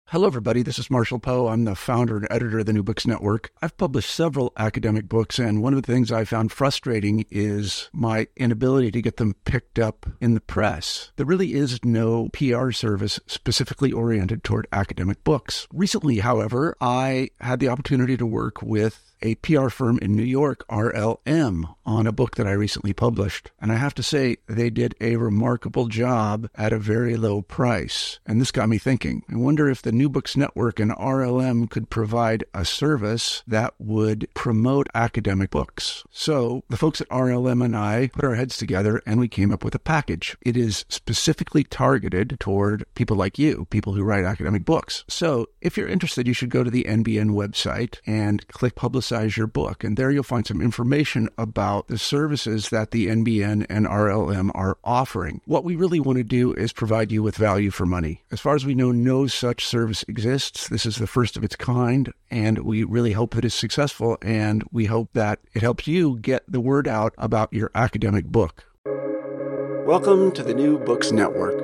Hello, everybody. This is Marshall Poe. I'm the founder and editor of the New Books Network. I've published several academic books, and one of the things I found frustrating is my inability to get them picked up in the press. There really is no PR service specifically oriented toward academic books. Recently, however, I had the opportunity to work with a PR firm in New York, RLM, on a book that I recently published. And I have to say, they did a remarkable job at a very low price. And this got me thinking. I wonder if the New Books Network and RLM could provide a service that would promote academic books. So the folks at RLM and I put our heads together and we came up with a package. It is specifically targeted toward people like you, people who write academic books. So if you're interested, you should go to the NBN website and click Publicize Your Book. And there you'll find some information about the services that the NBN and RLM are offering. What we really want to do is provide you with value for money. As far as we know, no such service exists. This is the first of its kind, and we really hope that it's successful, and we hope that it helps you get the word out about your academic book. Welcome to the New Books Network.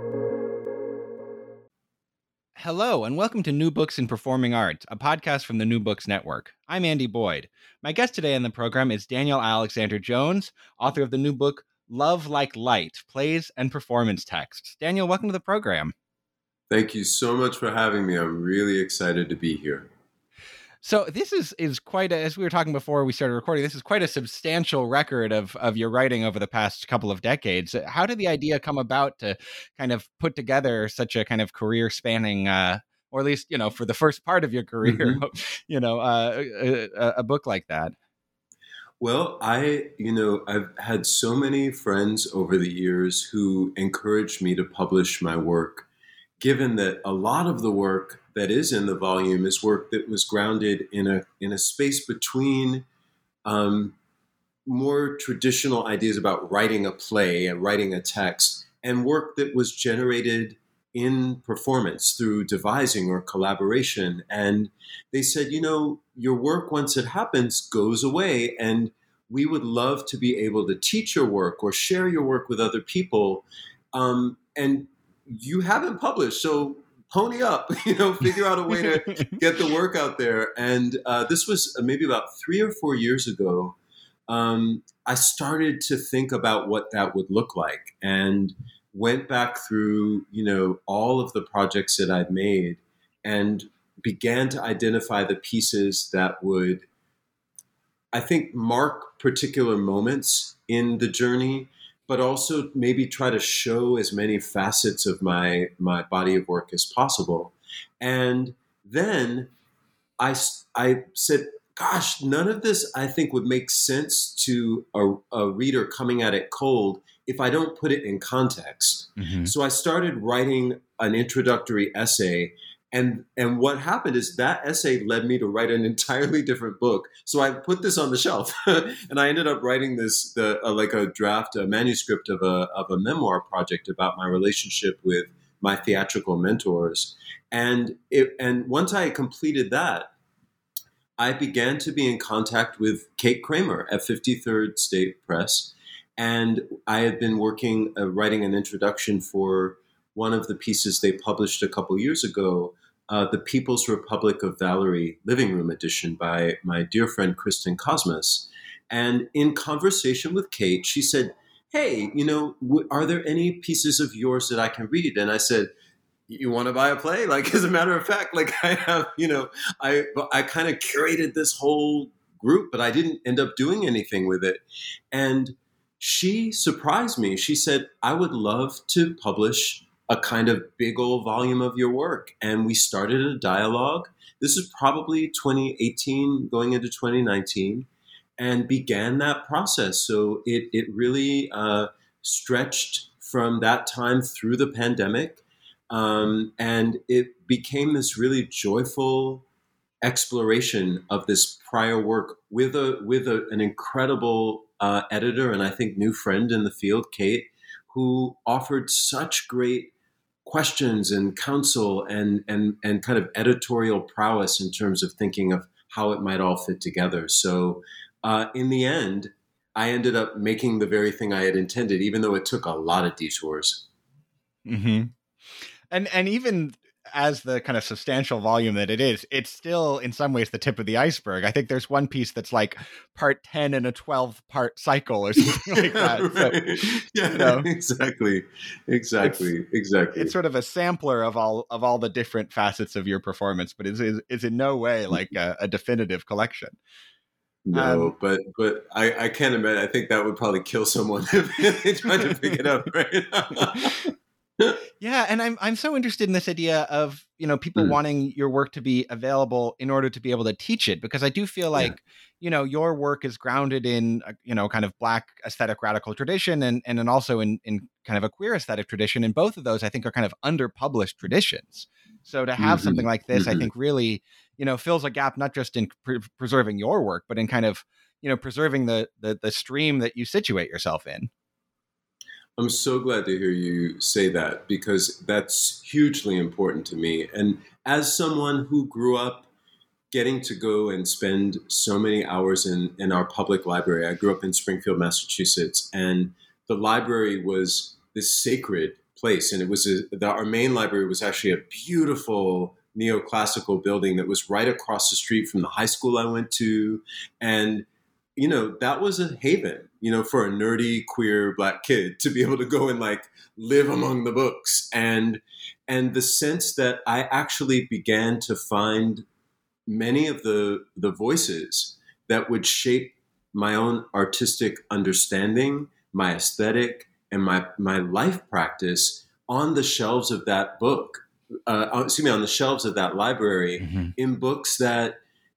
Hello, and welcome to New Books in Performing Arts, a podcast from the New Books Network. I'm Andy Boyd. My guest today on the program is Daniel Alexander Jones, author of the new book, Love Like Light, Plays and Performance Texts. Daniel, welcome to the program. Thank you so much for having me. I'm really excited to be here. So this is quite as we were talking before we started recording, this is quite a substantial record of your writing over the past couple of decades. How did the idea come about to kind of put together such a kind of career spanning, or at least, for the first part of your career, a book like that? Well, I've had so many friends over the years who encouraged me to publish my work, given that a lot of the work that is in the volume is work that was grounded in a space between more traditional ideas about writing a play and writing a text, and work that was generated in performance through devising or collaboration. And they said, your work, once it happens, goes away, and we would love to be able to teach your work or share your work with other people. And you haven't published, so pony up, figure out a way to get the work out there. And this was maybe about 3 or 4 years ago. I started to think about what that would look like, and went back through, all of the projects that I'd made, and began to identify the pieces that would, I think, mark particular moments in the journey, but also maybe try to show as many facets of my body of work as possible. And then I said, gosh, none of this I think would make sense to a reader coming at it cold if I don't put it in context. Mm-hmm. So I started writing an introductory essay. And what happened is that essay led me to write an entirely different book. So I put this on the shelf, and I ended up writing a manuscript of a memoir project about my relationship with my theatrical mentors. And once I completed that, I began to be in contact with Kate Kramer at 53rd State Press, and I had been working writing an introduction for one of the pieces they published a couple years ago, The People's Republic of Valerie Living Room Edition by my dear friend Kristen Cosmas. And in conversation with Kate, she said, hey, are there any pieces of yours that I can read? And I said, you want to buy a play? As a matter of fact, I have, I kind of curated this whole group, but I didn't end up doing anything with it. And she surprised me. She said, I would love to publish a kind of big old volume of your work. And we started a dialogue. This is probably 2018 going into 2019, and began that process. So it really stretched from that time through the pandemic. And it became this really joyful exploration of this prior work with an incredible editor, and I think new friend in the field, Kate, who offered such great questions and counsel and kind of editorial prowess in terms of thinking of how it might all fit together. So in the end, I ended up making the very thing I had intended, even though it took a lot of detours. Mm-hmm. And even as the kind of substantial volume that it is, it's still in some ways the tip of the iceberg. I think there's one piece that's like part 10 in a 12-part cycle or something like that. Right. So, Yeah, exactly. It's sort of a sampler of all the different facets of your performance, but is in no way like a definitive collection. No, but I can't imagine. I think that would probably kill someone if they tried to pick it up, right? Yeah, and I'm so interested in this idea of, people wanting your work to be available in order to be able to teach it, because I do feel like, your work is grounded in, kind of Black aesthetic radical tradition and then also in kind of a queer aesthetic tradition. And both of those, I think, are kind of underpublished traditions. So to have something like this, I think really, fills a gap, not just in preserving your work, but in kind of, preserving the stream that you situate yourself in. I'm so glad to hear you say that, because that's hugely important to me. And as someone who grew up getting to go and spend so many hours in our public library, I grew up in Springfield, Massachusetts, and the library was this sacred place. And it was our main library was actually a beautiful neoclassical building that was right across the street from the high school I went to. And that was a haven, for a nerdy, queer Black kid to be able to go and like live among the books. And the sense that I actually began to find many of the voices that would shape my own artistic understanding, my aesthetic, and my life practice on the shelves of that book, on the shelves of that library, in books that,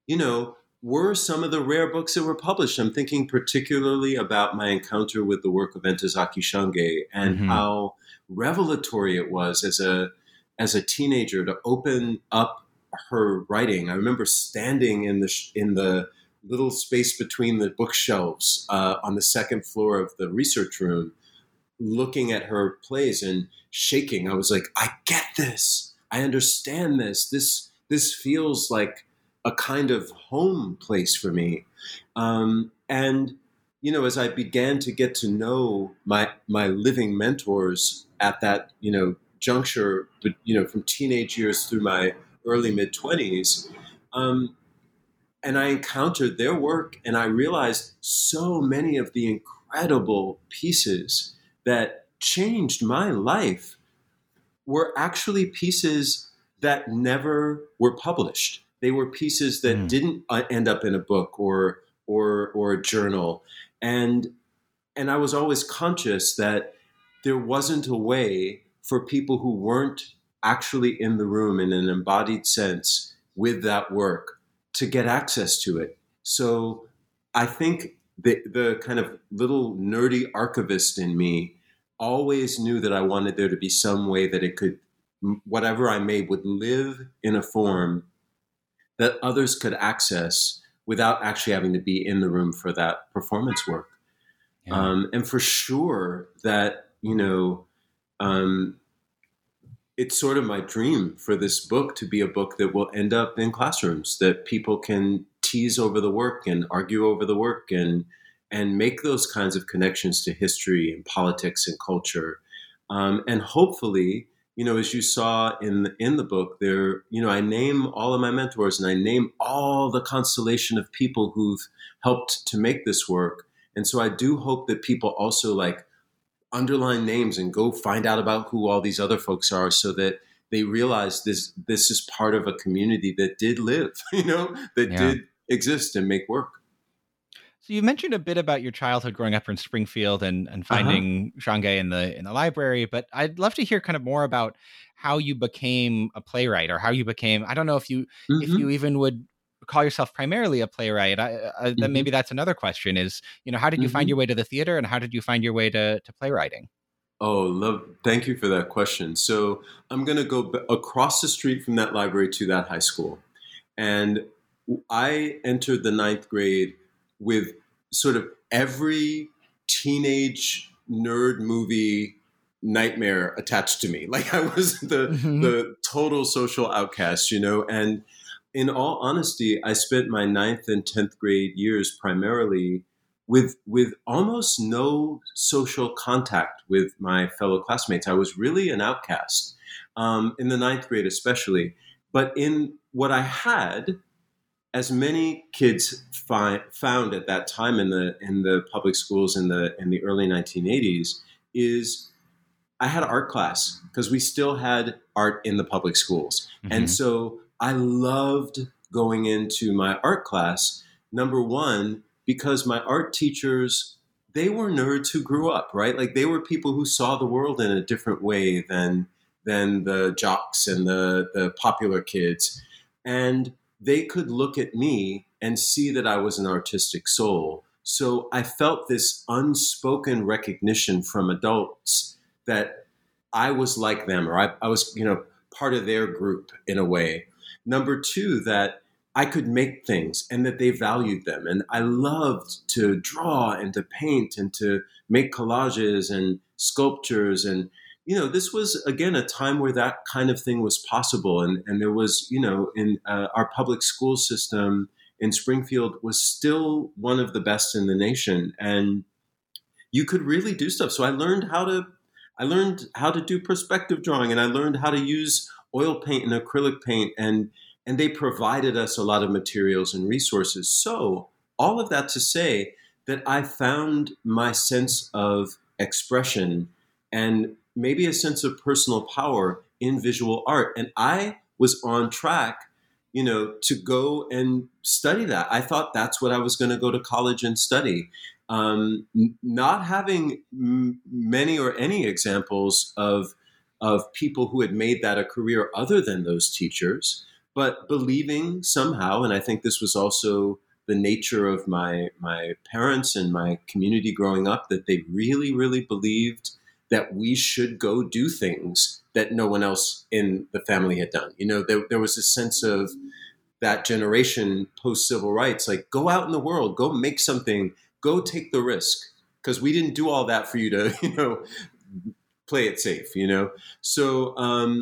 were some of the rare books that were published. I'm thinking particularly about my encounter with the work of Ntozake Shange and how revelatory it was as a teenager to open up her writing. I remember standing in the little space between the bookshelves on the second floor of the research room, looking at her plays and shaking. I was like, I get this. I understand this. This feels like a kind of home place for me. And, as I began to get to know my living mentors at that, juncture, from teenage years through my early mid-20s, and I encountered their work, and I realized so many of the incredible pieces that changed my life were actually pieces that never were published. They were pieces that didn't end up in a book or a journal, and I was always conscious that there wasn't a way for people who weren't actually in the room in an embodied sense with that work to get access to it. So I think the kind of little nerdy archivist in me always knew that I wanted there to be some way that it could, whatever I made would live in a form that others could access without actually having to be in the room for that performance work. Yeah. And for sure that, it's sort of my dream for this book to be a book that will end up in classrooms, that people can tease over the work and argue over the work and make those kinds of connections to history and politics and culture. And hopefully, as you saw in the book there, I name all of my mentors and I name all the constellation of people who've helped to make this work. And so I do hope that people also like underline names and go find out about who all these other folks are, so that they realize this is part of a community that did live, did exist and make work. So you mentioned a bit about your childhood growing up in Springfield and finding Shange in the library, but I'd love to hear kind of more about how you became a playwright, or how you became, I don't know if you even would call yourself primarily a playwright. Then maybe that's another question is, how did you find your way to the theater, and how did you find your way to playwriting? Thank you for that question. So I'm going to go across the street from that library to that high school. And I entered the ninth grade with sort of every teenage nerd movie nightmare attached to me. Like I was the total social outcast, and in all honesty, I spent my 9th and 10th grade years primarily with almost no social contact with my fellow classmates. I was really an outcast. in the ninth grade especially. But in what I had, as many kids found at that time in the public schools in the early 1980s, is I had art class because we still had art in the public schools. Mm-hmm. And so I loved going into my art class, number one, because my art teachers, they were nerds who grew up, right? Like they were people who saw the world in a different way than the jocks and the popular kids. And they could look at me and see that I was an artistic soul. So I felt this unspoken recognition from adults that I was like them, or I was, part of their group in a way. Number two, that I could make things and that they valued them. And I loved to draw and to paint and to make collages and sculptures. And, this was, again, a time where that kind of thing was possible. And there was, in our public school system in Springfield was still one of the best in the nation. And you could really do stuff. So I learned how to do perspective drawing, and I learned how to use oil paint and acrylic paint, and they provided us a lot of materials and resources. So all of that to say that I found my sense of expression and maybe a sense of personal power in visual art. And I was on track, to go and study that. I thought that's what I was going to go to college and study. Not having many or any examples of people who had made that a career other than those teachers, but believing somehow, and I think this was also the nature of my parents and my community growing up, that they really, really believed that we should go do things that no one else in the family had done. There was a sense of that generation post-civil rights, like go out in the world, go make something, go take the risk, because we didn't do all that for you to, play it safe, So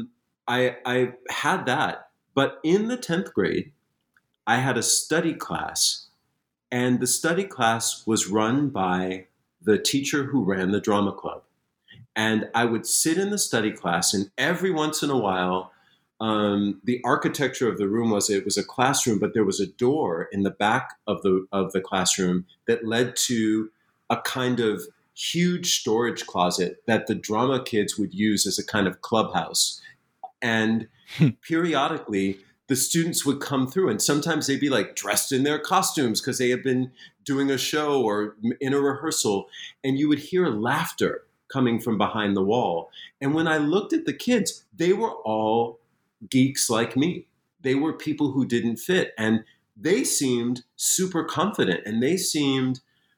I had that. But in the 10th grade, I had a study class, and the study class was run by the teacher who ran the drama club. And I would sit in the study class, and every once in a while, the architecture of the room was a classroom, but there was a door in the back of the classroom that led to a kind of huge storage closet that the drama kids would use as a kind of clubhouse. And periodically, the students would come through, and sometimes they'd be like dressed in their costumes because they had been doing a show or in a rehearsal, and you would hear laughter coming from behind the wall. And when I looked at the kids, they were all geeks like me. They were people who didn't fit, and they seemed super confident, and they seemed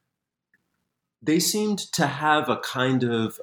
to have a kind of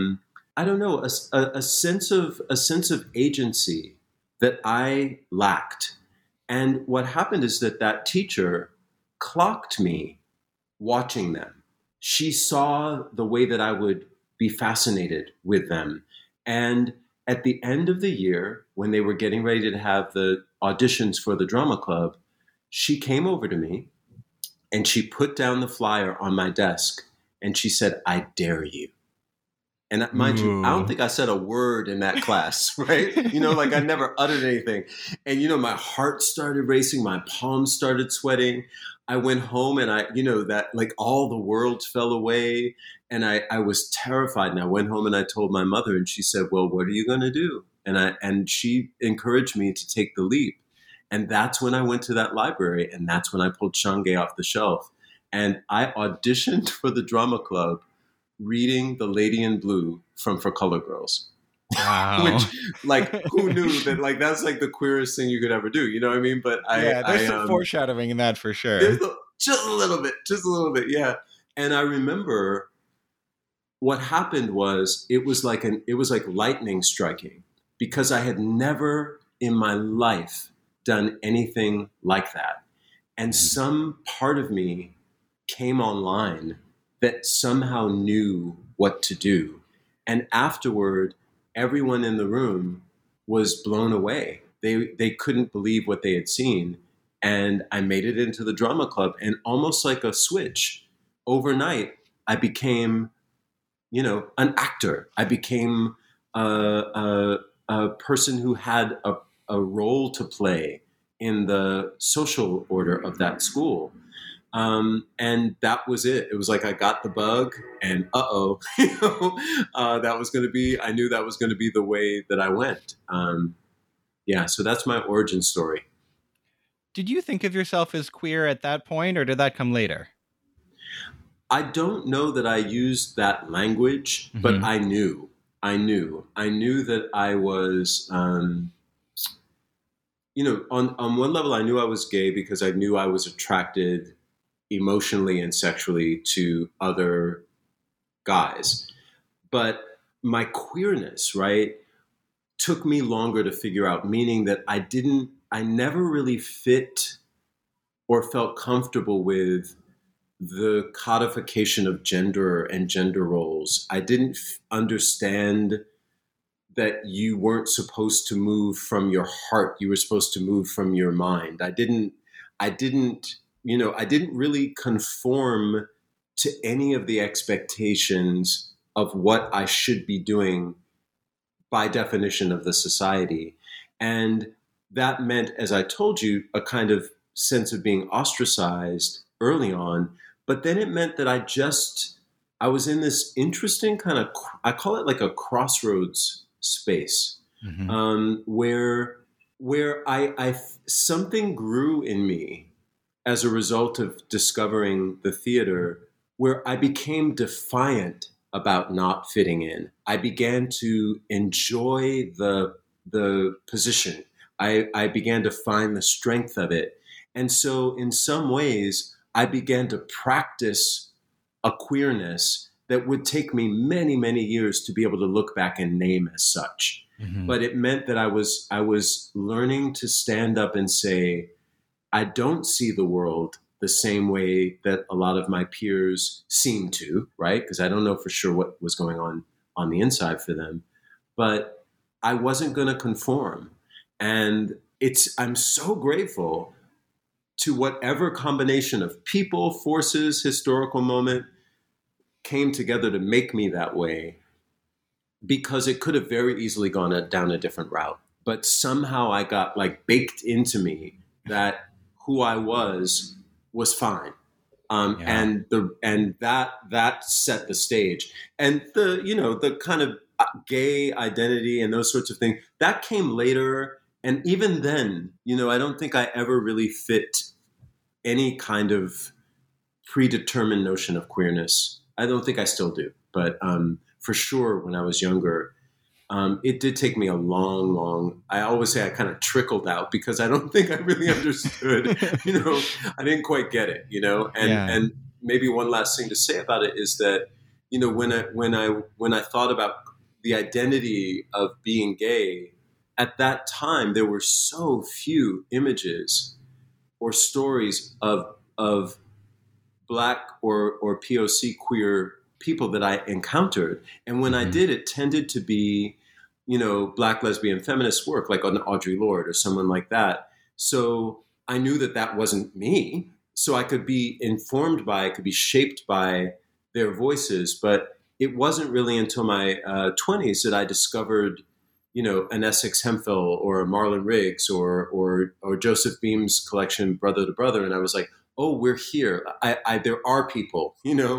a sense of agency that I lacked. And what happened is that teacher clocked me watching them. She saw the way that I would be fascinated with them. And at the end of the year, when they were getting ready to have the auditions for the drama club, she came over to me and she put down the flyer on my desk and she said, "I dare you." And mind you, I don't think I said a word in that class, right? I never uttered anything. And, my heart started racing. My palms started sweating. I went home and all the world fell away. And I was terrified. And I went home and I told my mother, and she said, "Well, what are you going to do?" And she encouraged me to take the leap. And that's when I went to that library. And that's when I pulled Shange off the shelf. And I auditioned for the drama club reading The Lady in Blue from For Color Girls. Wow. Which, who knew that, that's the queerest thing you could ever do, you know what I mean? But there's some foreshadowing in that for sure. Just a little bit, yeah. And I remember what happened was it was like lightning striking, because I had never in my life done anything like that. And some part of me came online that somehow knew what to do. And afterward, everyone in the room was blown away. They couldn't believe what they had seen. And I made it into the drama club, and almost like a switch, overnight, I became, an actor. I became a a person who had a role to play in the social order of that school. And that was it. It was like I got the bug, and that was going to be. I knew that was going to be the way that I went. So that's my origin story. Did you think of yourself as queer at that point, or did that come later? I don't know that I used that language, but I knew that I was. On one level, I knew I was gay because I knew I was attracted emotionally and sexually to other guys. But my queerness, right, took me longer to figure out, meaning that I never really fit or felt comfortable with the codification of gender and gender roles. I didn't understand that you weren't supposed to move from your heart. You were supposed to move from your mind. I didn't really conform to any of the expectations of what I should be doing by definition of the society. And that meant, as I told you, a kind of sense of being ostracized early on. But then it meant that I was in this interesting kind of, I call it like a crossroads space, where something grew in me as a result of discovering the theater, where I became defiant about not fitting in. I began to enjoy the position. I began to find the strength of it. And so in some ways, I began to practice a queerness that would take me many, many years to be able to look back and name as such. But it meant that I was learning to stand up and say, I don't see the world the same way that a lot of my peers seem to, right? Because I don't know for sure what was going on the inside for them. But I wasn't going to conform. And I'm so grateful to whatever combination of people, forces, historical moment came together to make me that way, because it could have very easily gone down a different route. But somehow I got like baked into me that who I was fine. And that set the stage. And the kind of gay identity and those sorts of things, that came later. And even then, I don't think I ever really fit any kind of predetermined notion of queerness. I don't think I still do, but for sure when I was younger, it did take me a long, I always say I kind of trickled out, because I don't think I really understood, I didn't quite get it, and maybe one last thing to say about it is that, when I thought about the identity of being gay, at that time, there were so few images or stories of Black or POC queer people that I encountered. And when I did, it tended to be, Black lesbian feminist work, like on Audre Lorde or someone like that. So I knew that wasn't me. So I could be informed by, I could be shaped by their voices. But it wasn't really until my 20s that I discovered, an Essex Hemphill or a Marlon Riggs or Joseph Beam's collection, Brother to Brother. And I was like, oh, we're here. There are people,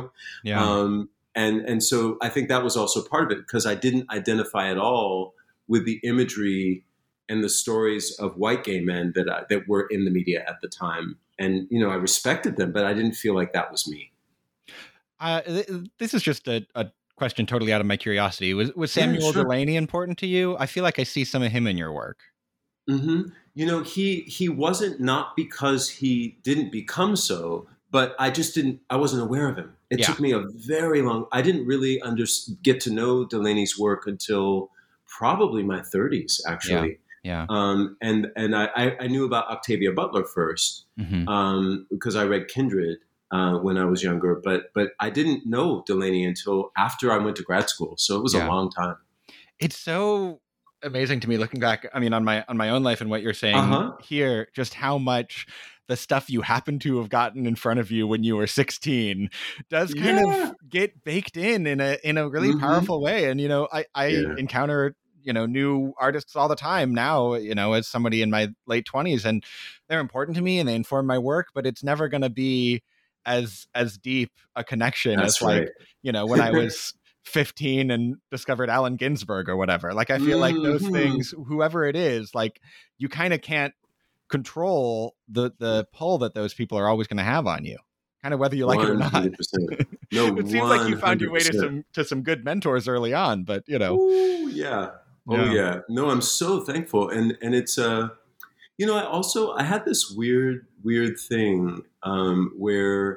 And so I think that was also part of it, because I didn't identify at all with the imagery and the stories of white gay men that were in the media at the time. And, I respected them, but I didn't feel like that was me. This is just a question totally out of my curiosity. Was Samuel Delany important to you? I feel like I see some of him in your work. Mm-hmm. He wasn't, not because he didn't become so, but I wasn't aware of him. It took me a very long, I didn't really get to know Delany's work until probably my 30s, actually. Yeah. And I knew about Octavia Butler first, because I read Kindred when I was younger, but I didn't know Delany until after I went to grad school. So it was a long time. It's so amazing to me looking back, on my own life and what you're saying here, just how much the stuff you happen to have gotten in front of you when you were 16 does kind of get baked in a really powerful way. And, I encounter, new artists all the time now, as somebody in my late 20s, and they're important to me and they inform my work, but it's never going to be as deep a connection That's as right. when I was 15 and discovered Allen Ginsberg or whatever. Like, I feel like those things, whoever it is, like, you kind of can't control the pull that those people are always going to have on you, kind of whether you like it or not. 100%. No, it seems like you found your way 100%. to some good mentors early on, but Ooh, yeah. Oh Yeah. yeah. No, I'm so thankful. And it's I had this weird thing where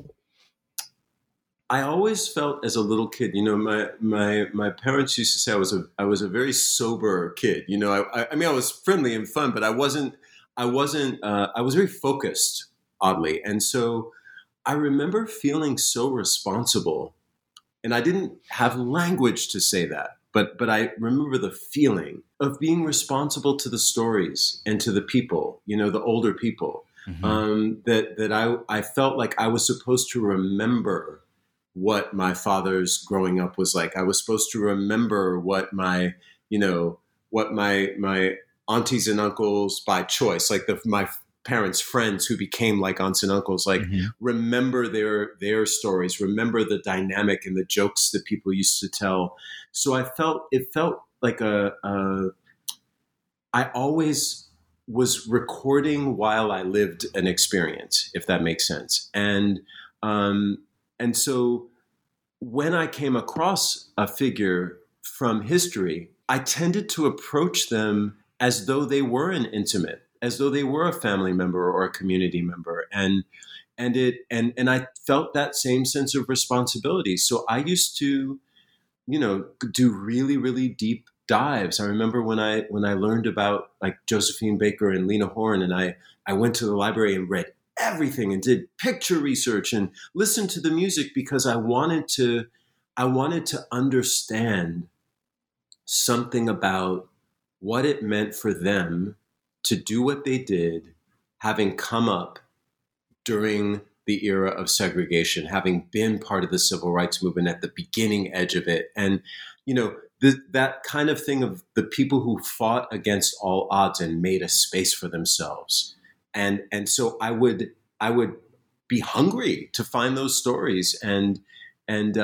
I always felt as a little kid, my parents used to say I was a very sober kid. I mean, I was friendly and fun, but I was very focused, oddly. And so I remember feeling so responsible, and I didn't have language to say that, but I remember the feeling of being responsible to the stories and to the people, the older people, that I felt like I was supposed to remember what my father's growing up was like. I was supposed to remember what my aunties and uncles by choice, like my parents' friends who became like aunts and uncles, like remember their stories, remember the dynamic and the jokes that people used to tell. So it felt like I always was recording while I lived an experience, if that makes sense. And so when I came across a figure from history, I tended to approach them as though they were an intimate, as though they were a family member or a community member. And I felt that same sense of responsibility. So I used to, do really, really deep dives. I remember when I learned about like Josephine Baker and Lena Horne, and I went to the library and read everything and did picture research and listened to the music because I wanted to understand something about what it meant for them to do what they did, having come up during the era of segregation, having been part of the civil rights movement at the beginning edge of it. And, that kind of thing of the people who fought against all odds and made a space for themselves. And so I would be hungry to find those stories and in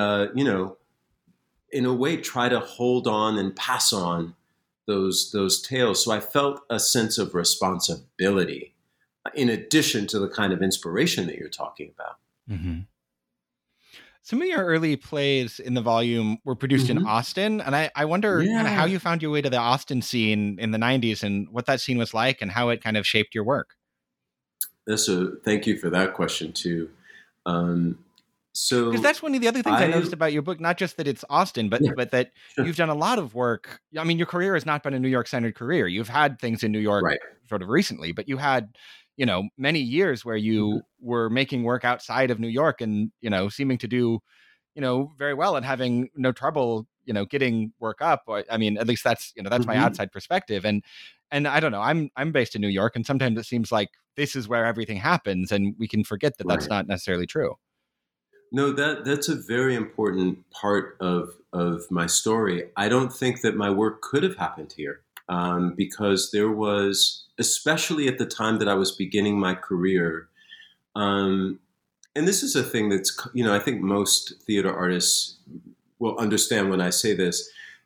a way try to hold on and pass on those tales. So I felt a sense of responsibility in addition to the kind of inspiration that you're talking about. Mm-hmm. Some of your early plays in the volume were produced in Austin, and I wonder kind of how you found your way to the Austin scene in the 90s and what that scene was like and how it kind of shaped your work. Thank you for that question too. Because that's one of the other things I noticed about your book, not just that it's Austin, but that you've done a lot of work. I mean, your career has not been a New York-centered career. You've had things in New York sort of recently, but you had, many years where you were making work outside of New York and, seeming to do, very well and having no trouble, getting work up. I mean, at least that's my outside perspective. And I don't know, I'm based in New York, and sometimes it seems like this is where everything happens, and we can forget that that's not necessarily true. No, that's a very important part of my story. I don't think that my work could have happened here because there was, especially at the time that I was beginning my career, and this is a thing that's, I think most theater artists will understand when I say this,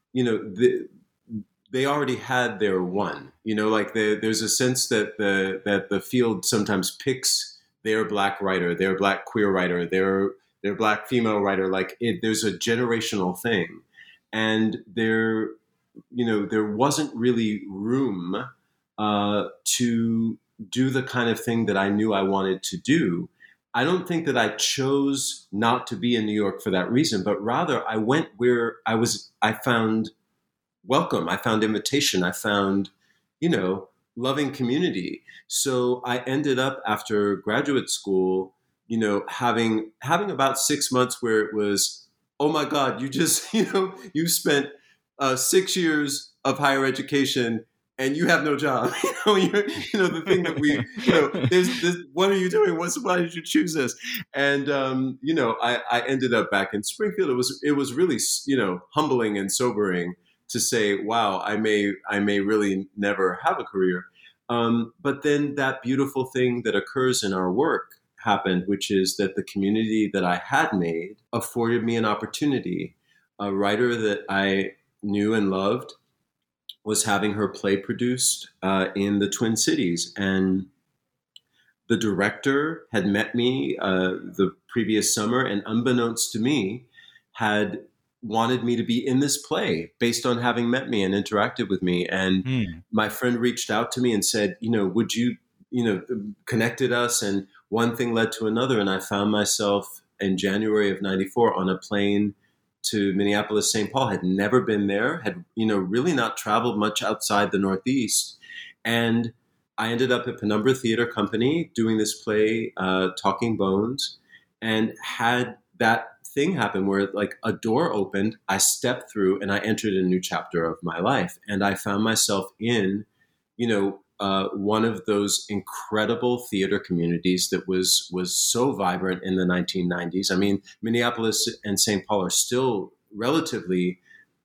they already had their one, like there's a sense that the field sometimes picks their Black writer, their Black queer writer, their Black female writer. Like there's a generational thing, and there wasn't really room to do the kind of thing that I knew I wanted to do. I don't think that I chose not to be in New York for that reason, but rather I went where I found welcome. I found invitation. I found, loving community. So I ended up after graduate school, having about 6 months where it was, oh my God, you just, you spent 6 years of higher education and you have no job. The thing that there's what are you doing? Why did you choose this? And, I ended up back in Springfield. It was really, humbling and sobering to say, wow, I may really never have a career. But then that beautiful thing that occurs in our work happened, which is that the community that I had made afforded me an opportunity. A writer that I knew and loved was having her play produced in the Twin Cities. And the director had met me the previous summer, and unbeknownst to me, had wanted me to be in this play based on having met me and interacted with me. And my friend reached out to me and said, would you, connected us, and one thing led to another. And I found myself in January of 94 on a plane to Minneapolis, St. Paul. Had never been there, had, really not traveled much outside the Northeast. And I ended up at Penumbra Theater Company doing this play, Talking Bones, and had that thing happen where like a door opened, I stepped through, and I entered a new chapter of my life. And I found myself in, one of those incredible theater communities that was so vibrant in the 1990s. I mean, Minneapolis and St. Paul are still relatively,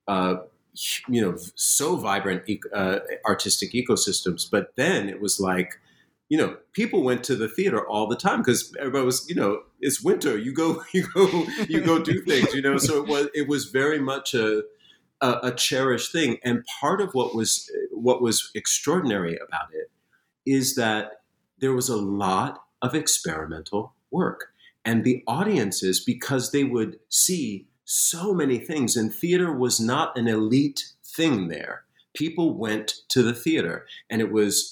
so vibrant artistic ecosystems. But then it was like, people went to the theater all the time because everybody was, it's winter. You go do things. So it was very much a cherished thing. And part of what was extraordinary about it is that there was a lot of experimental work, and the audiences, because they would see so many things, and theater was not an elite thing there. People went to the theater, and it was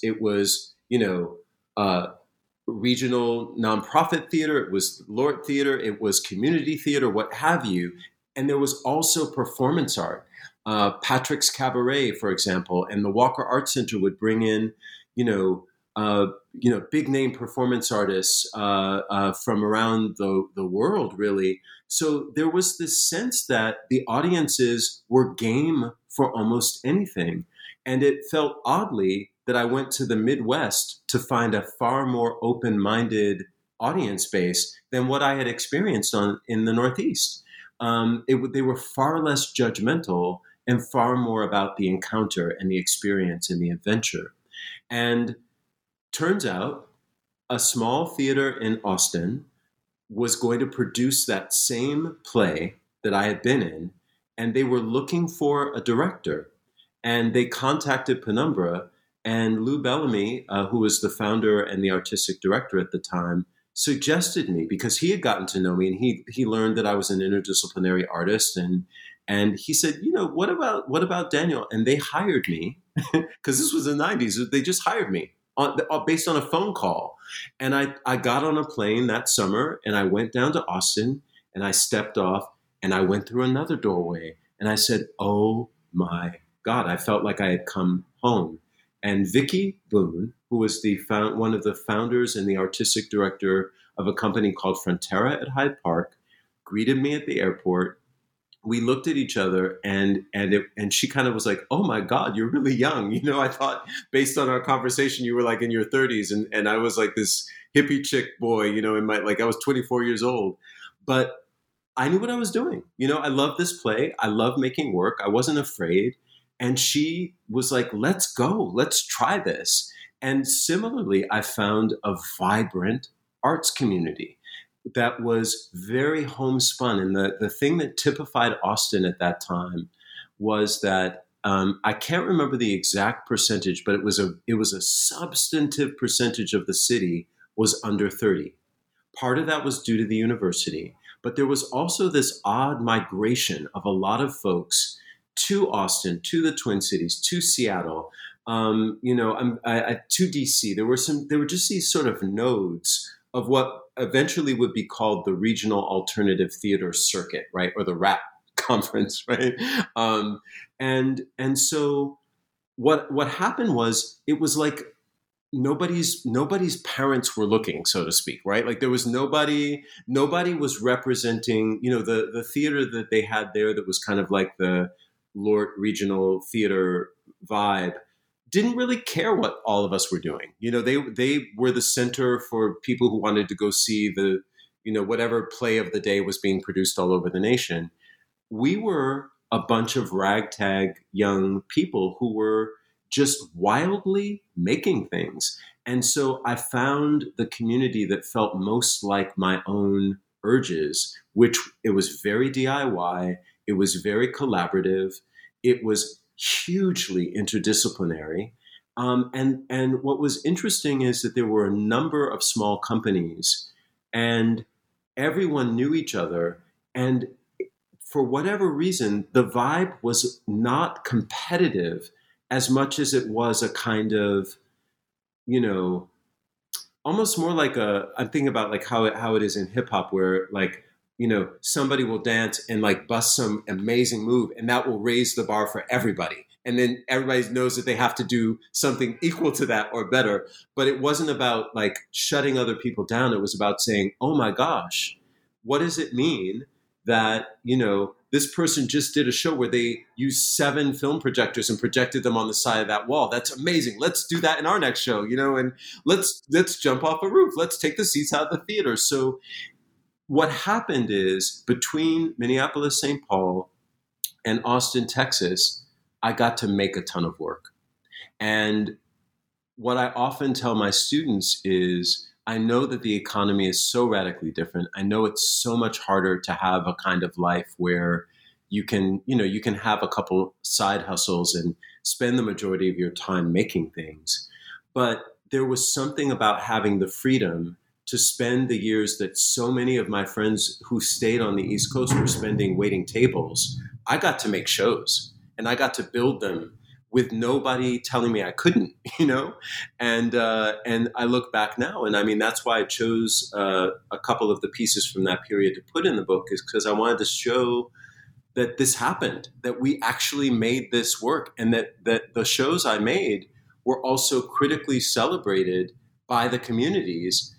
regional nonprofit theater, it was Lort theater, it was community theater, what have you. And there was also performance art. Patrick's Cabaret, for example, and the Walker Art Center would bring in, big name performance artists from around the world, really. So there was this sense that the audiences were game for almost anything. And it felt oddly that I went to the Midwest to find a far more open-minded audience base than what I had experienced in the Northeast. They were far less judgmental and far more about the encounter and the experience and the adventure. And turns out a small theater in Austin was going to produce that same play that I had been in, and they were looking for a director. And they contacted Penumbra, and Lou Bellamy, who was the founder and the artistic director at the time, suggested me because he had gotten to know me, and he learned that I was an interdisciplinary artist, and he said, what about Daniel? And they hired me because this was the 90s. They just hired me based on a phone call. And I got on a plane that summer, and I went down to Austin, and I stepped off, and I went through another doorway, and I said, oh my God, I felt like I had come home. And Vicki Boone, who was one of the founders and the artistic director of a company called Frontera at Hyde Park, greeted me at the airport. We looked at each other, and she kind of was like, "Oh my God, you're really young." I thought based on our conversation, you were like in your 30s, and I was like this hippie chick boy, I was 24 years old, but I knew what I was doing. I love this play. I love making work. I wasn't afraid. And she was like, let's go, let's try this. And similarly, I found a vibrant arts community that was very homespun. And the thing that typified Austin at that time was that I can't remember the exact percentage, but it was a substantive percentage of the city was under 30. Part of that was due to the university, but there was also this odd migration of a lot of folks to Austin, to the Twin Cities, to Seattle, to DC. There were just these sort of nodes of what eventually would be called the Regional Alternative Theater Circuit, right, or the RAP conference, right? And so what happened was it was like nobody's parents were looking, so to speak, right? Like there was nobody was representing, the theater that they had there that was kind of like the Lort Regional Theater vibe didn't really care what all of us were doing. They were the center for people who wanted to go see the, whatever play of the day was being produced all over the nation. We were a bunch of ragtag young people who were just wildly making things. And so I found the community that felt most like my own urges, which it was very DIY, it was very collaborative, it was hugely interdisciplinary. And what was interesting is that there were a number of small companies and everyone knew each other. And for whatever reason, the vibe was not competitive as much as it was a kind of, almost more like I'm thinking about like how it is in hip hop where like, somebody will dance and like bust some amazing move and that will raise the bar for everybody. And then everybody knows that they have to do something equal to that or better. But it wasn't about like shutting other people down. It was about saying, oh my gosh, what does it mean that, this person just did a show where they used 7 film projectors and projected them on the side of that wall. That's amazing. Let's do that in our next show, and let's jump off a roof. Let's take the seats out of the theater. So what happened is between Minneapolis, St. Paul and Austin, Texas, I got to make a ton of work. And what I often tell my students is, I know that the economy is so radically different. I know it's so much harder to have a kind of life where you can have a couple side hustles and spend the majority of your time making things. But there was something about having the freedom to spend the years that so many of my friends who stayed on the East Coast were spending waiting tables. I got to make shows and I got to build them with nobody telling me I couldn't, and I look back now, and I mean that's why I chose a couple of the pieces from that period to put in the book, is because I wanted to show that this happened, that we actually made this work, and that the shows I made were also critically celebrated by the communities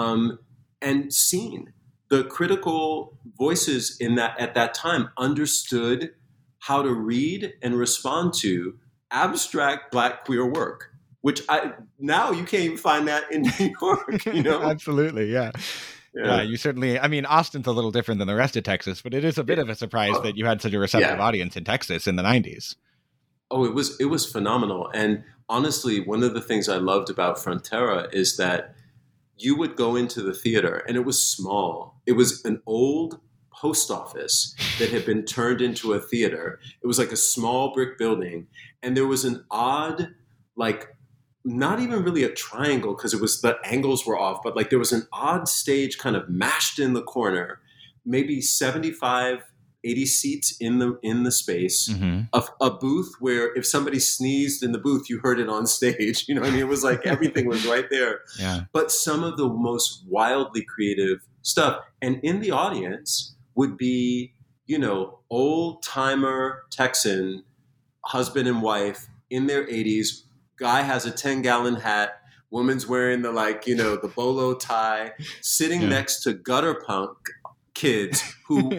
and seen. The critical voices in that at that time understood how to read and respond to abstract Black queer work, which now you can't even find that in New York, Absolutely, yeah. Yeah, you certainly, I mean, Austin's a little different than the rest of Texas, but it is a bit of a surprise that you had such a receptive audience in Texas in the 90s. Oh, it was phenomenal. And honestly, one of the things I loved about Frontera is that you would go into the theater and it was small. It was an old post office that had been turned into a theater. It was like a small brick building. And there was an odd, like, not even really a triangle because the angles were off, but like there was an odd stage kind of mashed in the corner, maybe 75, 80 seats in the space, a booth where if somebody sneezed in the booth, you heard it on stage. It was like everything was right there. Yeah. But some of the most wildly creative stuff. And in the audience would be, old timer Texan, husband and wife in their 80s. Guy has a 10-gallon hat. Woman's wearing the the bolo tie, sitting next to gutter punk kids who,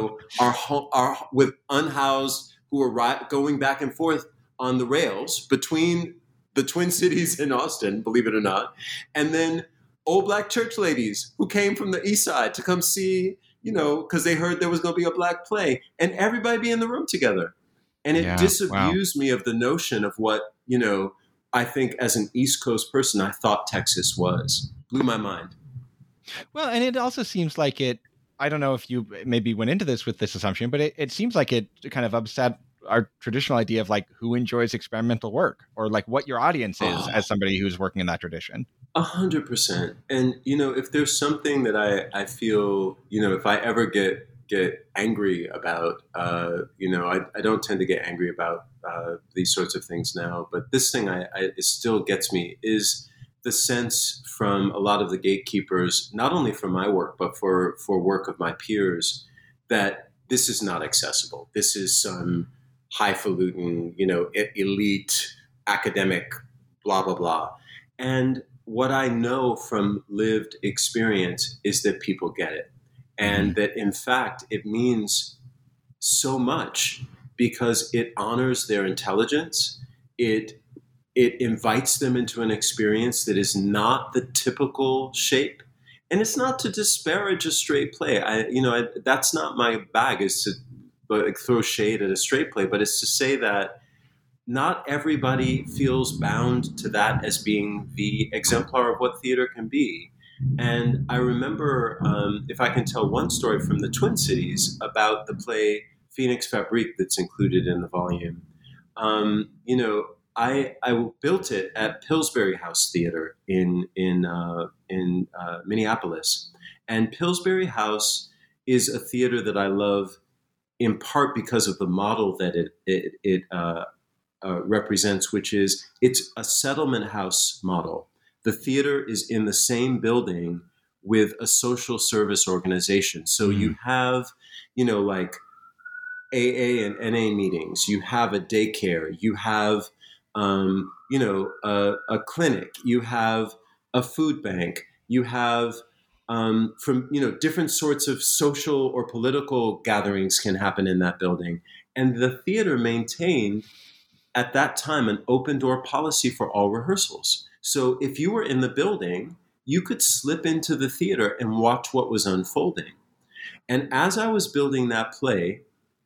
are with unhoused, who are going back and forth on the rails between the Twin Cities and Austin, believe it or not. And then old Black church ladies who came from the East Side to come see, because they heard there was going to be a Black play, and everybody be in the room together. And it disabused me of the notion of what, I think as an East Coast person, I thought Texas was. Blew my mind. Well, and it also seems like I don't know if you maybe went into this with this assumption, but it seems like it kind of upset our traditional idea of like who enjoys experimental work or like what your audience is as somebody who's working in that tradition. 100%. And, if there's something that I feel, if I ever get angry about, I don't tend to get angry about these sorts of things now, but this thing it still gets me is the sense from a lot of the gatekeepers, not only for my work, but for work of my peers, that this is not accessible. This is some highfalutin, elite academic, blah, blah, blah. And what I know from lived experience is that people get it. And that, in fact, it means so much because it honors their intelligence. It invites them into an experience that is not the typical shape. And it's not to disparage a straight play. That's not my bag, is to like throw shade at a straight play, but it's to say that not everybody feels bound to that as being the exemplar of what theater can be. And I remember, if I can tell one story from the Twin Cities about the play Phoenix Fabrique that's included in the volume. I built it at Pillsbury House Theater in Minneapolis, and Pillsbury House is a theater that I love in part because of the model that it represents, which is it's a settlement house model. The theater is in the same building with a social service organization. So you have, like AA and NA meetings, you have a daycare, you have, a clinic, you have a food bank, you have from different sorts of social or political gatherings can happen in that building. And the theater maintained at that time an open door policy for all rehearsals. So if you were in the building, you could slip into the theater and watch what was unfolding. And as I was building that play,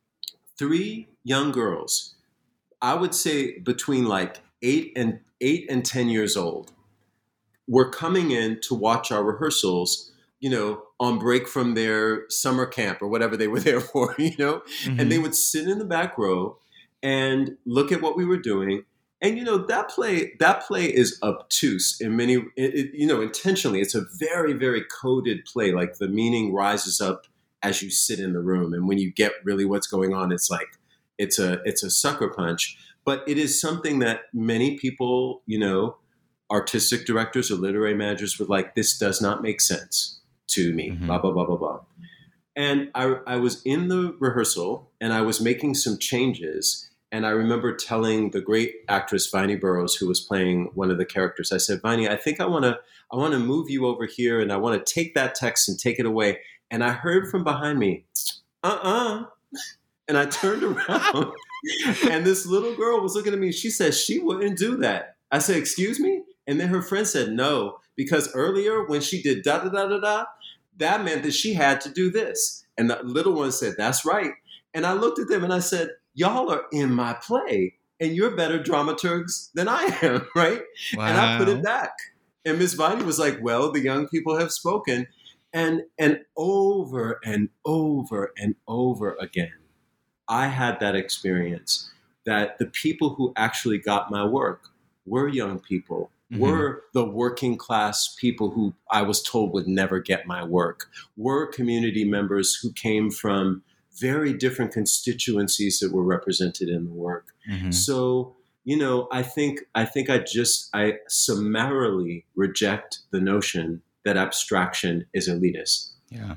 3 young girls, I would say between like 8 and 10 years old, were coming in to watch our rehearsals, on break from their summer camp or whatever they were there for, and they would sit in the back row and look at what we were doing. And, that play is obtuse in many, intentionally. It's a very, very coded play. Like the meaning rises up as you sit in the room. And when you get really what's going on, it's like, it's a sucker punch. But it is something that many people, artistic directors or literary managers were like, this does not make sense to me, blah, blah, blah, blah, blah. And I was in the rehearsal and I was making some changes. And I remember telling the great actress, Viney Burrows, who was playing one of the characters, I said, Viney, I think I want to move you over here and I want to take that text and take it away. And I heard from behind me, And I turned around and this little girl was looking at me. She said she wouldn't do that. I said, excuse me? And then her friend said, no, because earlier when she did da-da-da-da-da, that meant that she had to do this. And the little one said, that's right. And I looked at them and I said, y'all are in my play and you're better dramaturgs than I am, right? Wow. And I put it back. And Miss Viney was like, well, the young people have spoken. And over and over and over again, I had that experience that the people who actually got my work were young people, were the working class people who I was told would never get my work, were community members who came from very different constituencies that were represented in the work. So, I think I summarily reject the notion that abstraction is elitist. Yeah.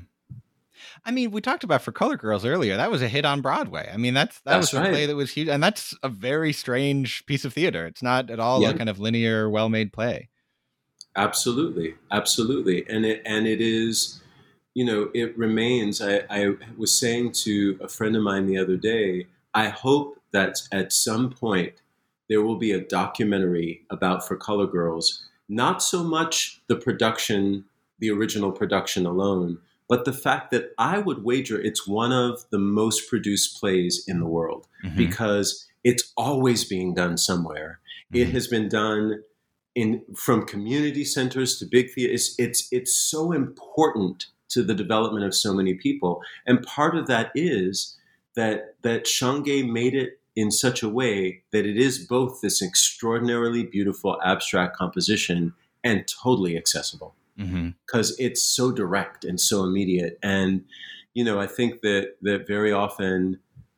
I mean, we talked about For Color Girls earlier. That was a hit on Broadway. I mean, that was a play that was huge. And that's a very strange piece of theater. It's not at all a kind of linear, well-made play. Absolutely. Absolutely. And it is, it remains. I was saying to a friend of mine the other day, I hope that at some point there will be a documentary about For Color Girls, not so much the production, the original production alone, but the fact that I would wager it's one of the most produced plays in the world because it's always being done somewhere. It has been done from community centers to big theaters. It's so important to the development of so many people. And part of that is that Shanghae made it in such a way that it is both this extraordinarily beautiful abstract composition and totally accessible. Because it's so direct and so immediate. And, I think that very often,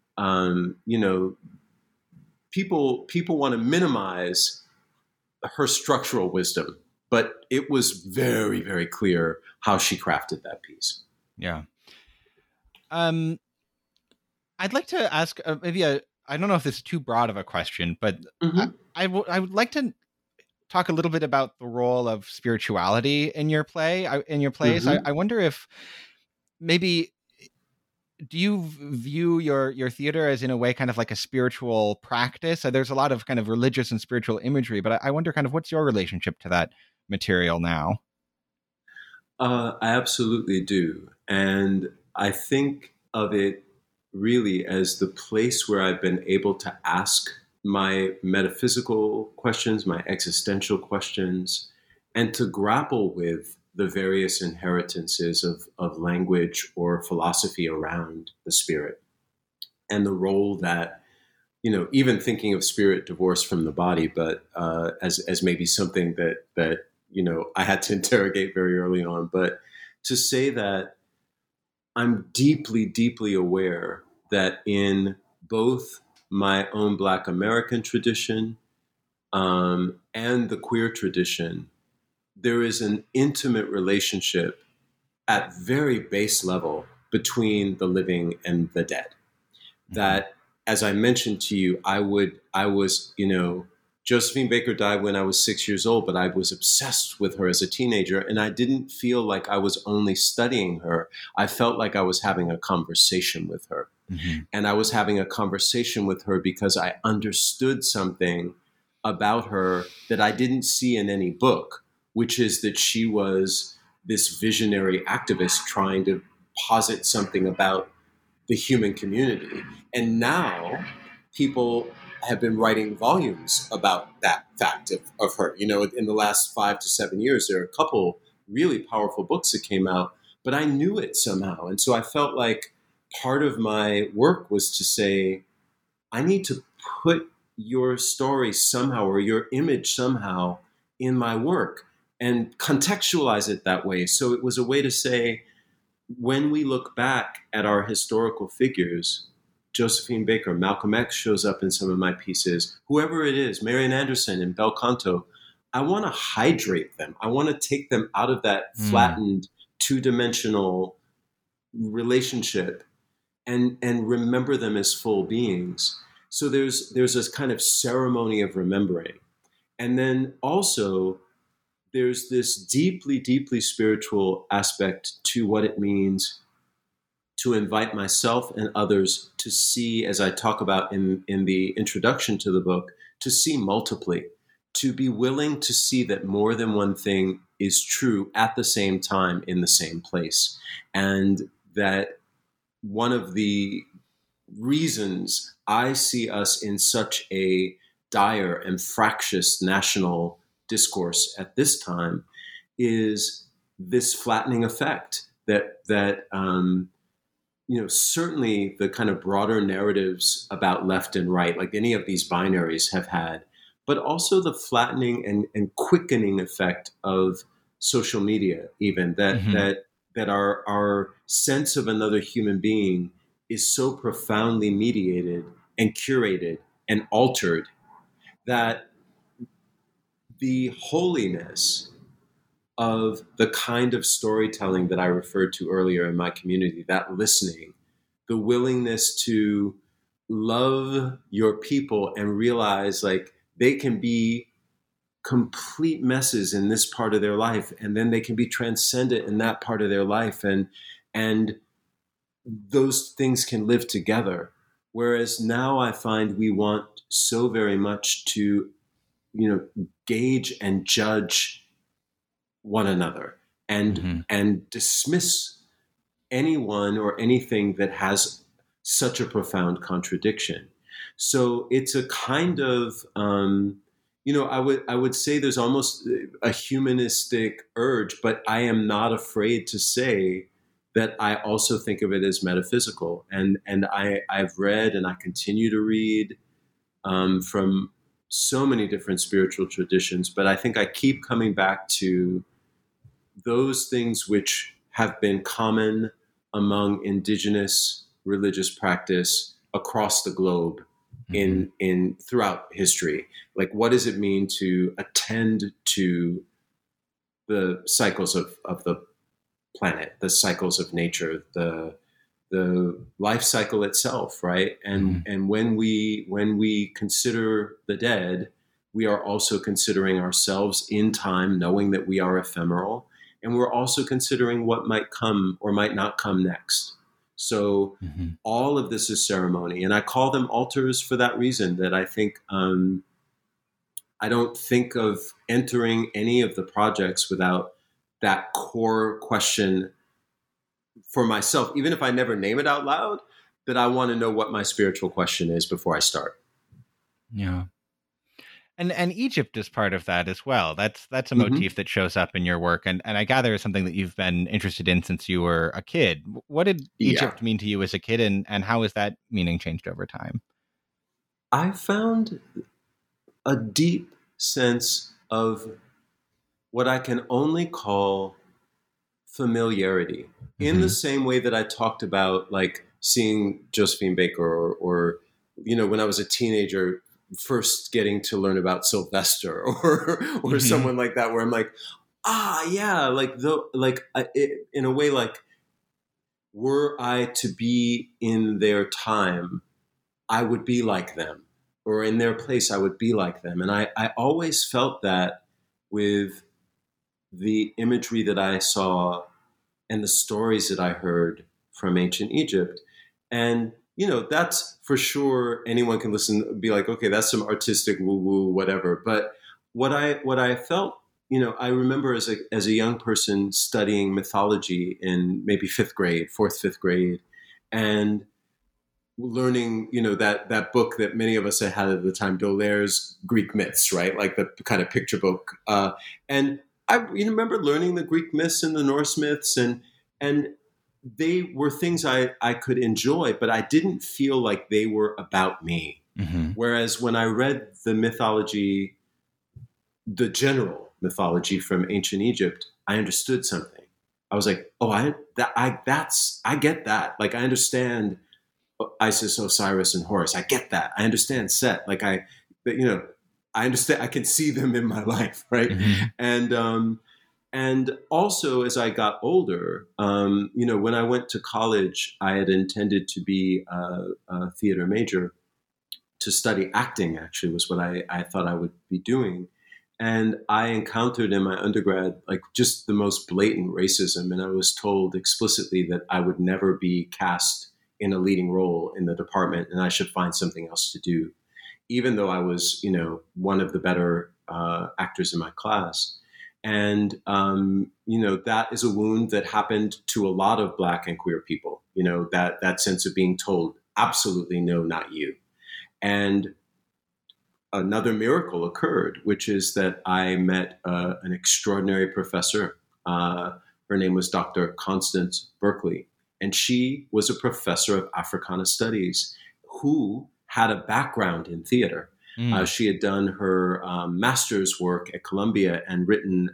people want to minimize her structural wisdom, but it was very, very clear how she crafted that piece. Yeah. I'd like to ask maybe I don't know if this is too broad of a question, but I would like to talk a little bit about the role of spirituality in your plays. I wonder if maybe, do you view your theater as in a way kind of like a spiritual practice? There's a lot of kind of religious and spiritual imagery, but I wonder kind of what's your relationship to that material now? I absolutely do. And I think of it really as the place where I've been able to ask my metaphysical questions, my existential questions, and to grapple with the various inheritances of language or philosophy around the spirit and the role that, even thinking of spirit divorced from the body, but as maybe something that I had to interrogate very early on. But to say that I'm deeply, deeply aware that in both my own Black American tradition and the queer tradition, there is an intimate relationship at very base level between the living and the dead. That, as I mentioned to you, I was, Josephine Baker died when I was 6 years old, but I was obsessed with her as a teenager. And I didn't feel like I was only studying her. I felt like I was having a conversation with her. Mm-hmm. And I was having a conversation with her because I understood something about her that I didn't see in any book, which is that she was this visionary activist trying to posit something about the human community. And now people have been writing volumes about that fact of her. In the last 5 to 7 years, there are a couple really powerful books that came out, but I knew it somehow. And so I felt like part of my work was to say, I need to put your story somehow or your image somehow in my work and contextualize it that way. So it was a way to say, when we look back at our historical figures, Josephine Baker, Malcolm X shows up in some of my pieces, whoever it is, Marian Anderson and Bel Canto, I want to hydrate them. I want to take them out of that flattened, two-dimensional relationship and remember them as full beings. So there's this kind of ceremony of remembering. And then also there's this deeply, deeply spiritual aspect to what it means to invite myself and others to see, as I talk about in the introduction to the book, to see multiply, to be willing to see that more than one thing is true at the same time in the same place. And that one of the reasons I see us in such a dire and fractious national discourse at this time is this flattening effect that certainly the kind of broader narratives about left and right, like any of these binaries have had, but also the flattening and quickening effect of social media, even that our sense of another human being is so profoundly mediated and curated and altered that the holiness of the kind of storytelling that I referred to earlier in my community, that listening, the willingness to love your people and realize like they can be complete messes in this part of their life, and then they can be transcendent in that part of their life, and those things can live together. Whereas now I find we want so very much to, gauge and judge one another and dismiss anyone or anything that has such a profound contradiction. So it's a kind of, I would say there's almost a humanistic urge, but I am not afraid to say that I also think of it as metaphysical. And I've read and I continue to read from so many different spiritual traditions, but I think I keep coming back to those things which have been common among indigenous religious practice across the globe in throughout history. Like, what does it mean to attend to the cycles of the planet, the cycles of nature, the life cycle itself, right? And when we consider the dead, we are also considering ourselves in time, knowing that we are ephemeral, and we're also considering what might come or might not come next. So all of this is ceremony, and I call them altars for that reason. That I think I don't think of entering any of the projects without that core question for myself, even if I never name it out loud. that I want to know what my spiritual question is before I start. Yeah. And Egypt is part of that as well. That's a Mm-hmm. motif that shows up in your work, and I gather is something that you've been interested in since you were a kid. What did Egypt mean to you as a kid, and how has that meaning changed over time? I found a deep sense of what I can only call familiarity, in the same way that I talked about like seeing Josephine Baker or when I was a teenager first getting to learn about Sylvester or someone like that, where I'm like, yeah, like in a way, like, were I to be in their time, I would be like them, or in their place, I would be like them. And I always felt that with the imagery that I saw and the stories that I heard from ancient Egypt. And, that's for sure, anyone can listen, be like, okay, that's some artistic woo-woo, whatever. But what I felt, I remember as a young person studying mythology in maybe fifth grade, fifth grade, and learning, that book that many of us had at the time, D'Aulaire's Greek Myths, right? Like the kind of picture book. And I remember learning the Greek myths and the Norse myths, and they were things I could enjoy, but I didn't feel like they were about me. Mm-hmm. Whereas when I read the mythology, the general mythology from ancient Egypt, I understood something. I was like, oh, I get that. Like, I understand Isis, Osiris, and Horus. I get that. I understand Set. Like, I understand. I can see them in my life, right? Mm-hmm. And also, as I got older, when I went to college, I had intended to be a theater major, to study acting. Actually, was what I thought I would be doing. And I encountered in my undergrad, like, just the most blatant racism. And I was told explicitly that I would never be cast in a leading role in the department, and I should find something else to do, even though I was, one of the better actors in my class. And, that is a wound that happened to a lot of Black and queer people, that sense of being told, absolutely no, not you. And another miracle occurred, which is that I met an extraordinary professor. Her name was Dr. Constance Berkeley, and she was a professor of Africana Studies who had a background in theater. She had done her master's work at Columbia and written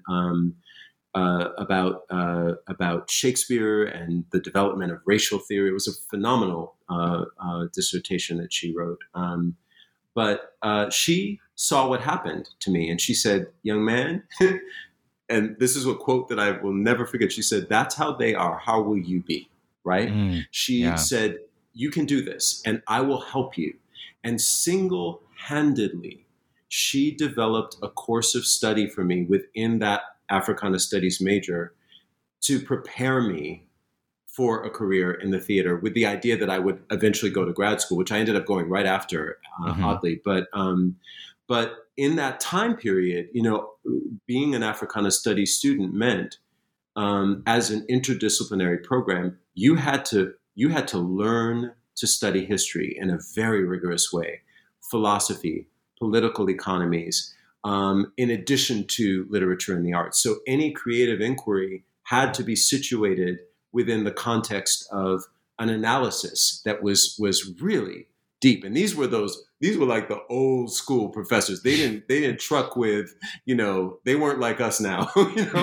about Shakespeare and the development of racial theory. It was a phenomenal dissertation that she wrote. But she saw what happened to me, and she said, young man, and this is a quote that I will never forget. She said, that's how they are. How will you be? Right? She said, you can do this, and I will help you. And single-handedly, she developed a course of study for me within that Africana Studies major to prepare me for a career in the theater, with the idea that I would eventually go to grad school, which I ended up going right after, oddly. But in that time period, being an Africana Studies student meant, as an interdisciplinary program, you had to learn to study history in a very rigorous way, philosophy, political economies, in addition to literature and the arts. So any creative inquiry had to be situated within the context of an analysis that was really deep. And these were like the old school professors. They didn't truck with, they weren't like us now,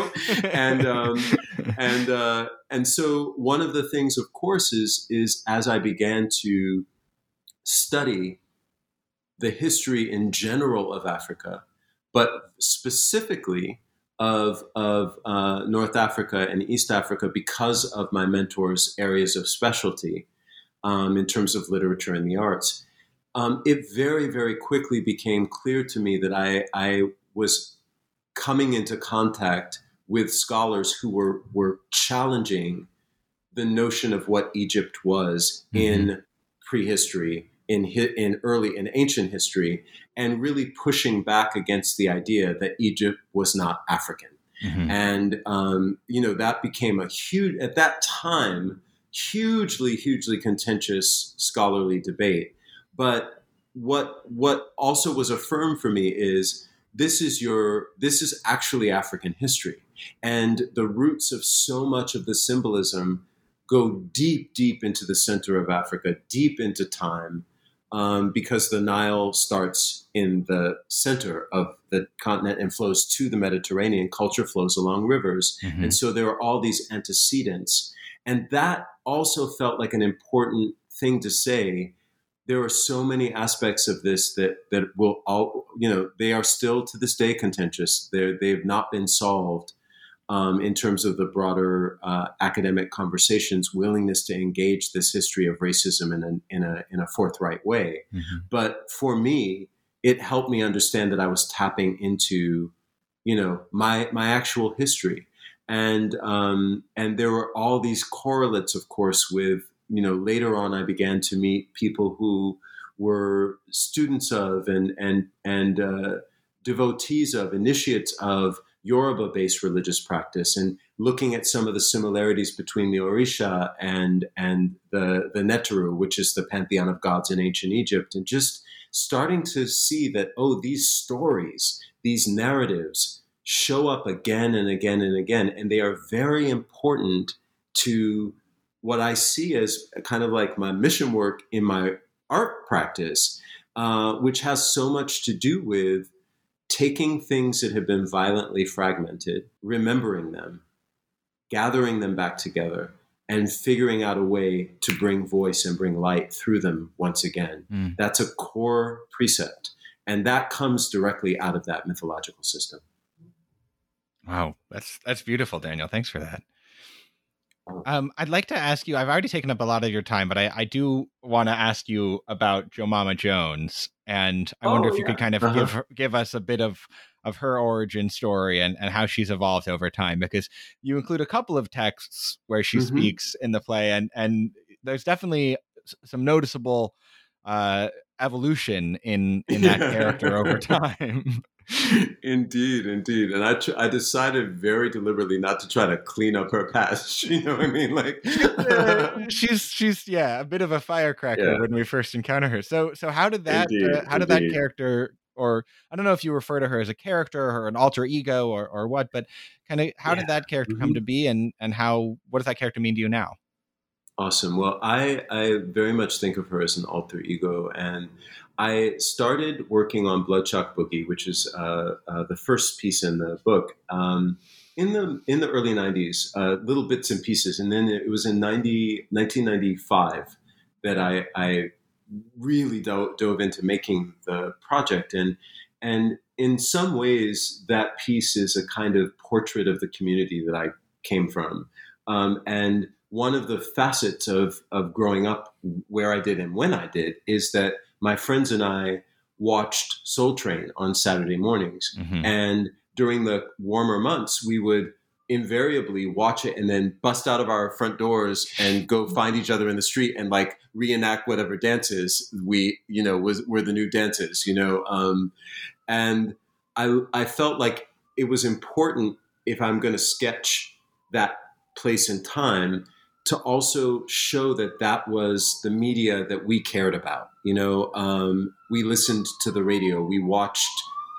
and so one of the things, of course, is as I began to study the history in general of Africa, but specifically of North Africa and East Africa, because of my mentor's areas of specialty in terms of literature and the arts, it very, very quickly became clear to me that I was coming into contact with scholars who were challenging the notion of what Egypt was in prehistory, in ancient history, and really pushing back against the idea that Egypt was not African. And, that became at that time, hugely contentious scholarly debate. But what also was affirmed for me is this is actually African history. And the roots of so much of the symbolism go deep into the center of Africa, deep into time, because the Nile starts in the center of the continent and flows to the Mediterranean. Culture flows along rivers. Mm-hmm. And so there are all these antecedents. And that also felt like an important thing to say. There are so many aspects of this that will all, they are still to this day contentious. They've not been solved in terms of the broader academic conversations, willingness to engage this history of racism in a forthright way. Mm-hmm. But for me, it helped me understand that I was tapping into, my actual history. And there were all these correlates, of course, with, later on I began to meet people who were students of and devotees of, initiates of Yoruba-based religious practice, and looking at some of the similarities between the Orisha and the Neteru, which is the pantheon of gods in ancient Egypt, and just starting to see that, these stories, these narratives show up again and again and again, and they are very important to what I see as kind of like my mission work in my art practice, which has so much to do with taking things that have been violently fragmented, remembering them, gathering them back together, and figuring out a way to bring voice and bring light through them once again. Mm. That's a core precept. And that comes directly out of that mythological system. Wow, that's beautiful, Daniel. Thanks for that. I'd like to ask you, I've already taken up a lot of your time, but I do want to ask you about Jomama Jones. And I wonder if you could kind of give us a bit of her origin story and how she's evolved over time, because you include a couple of texts where she mm-hmm. speaks in the play, and there's definitely some noticeable evolution in that character over time. Indeed. And I decided very deliberately not to try to clean up her past. You know what I mean? Like she's a bit of a firecracker when we first encounter her. So how did that that character, or I don't know if you refer to her as a character or an alter ego or what, but kind of how did that character mm-hmm. come to be, and what does that character mean to you now? Awesome. Well, I very much think of her as an alter ego, and I started working on Bloodshot Boogie, which is the first piece in the book, in the early 90s, little bits and pieces. And then it was in 1995 that I really dove into making the project. And in some ways, that piece is a kind of portrait of the community that I came from. And one of the facets of growing up where I did and when I did is that my friends and I watched Soul Train on Saturday mornings. Mm-hmm. And during the warmer months, we would invariably watch it and then bust out of our front doors and go find each other in the street and like reenact whatever dances were the new dances, and I felt like it was important, if I'm going to sketch that place and time, to also show that was the media that we cared about. We listened to the radio, we watched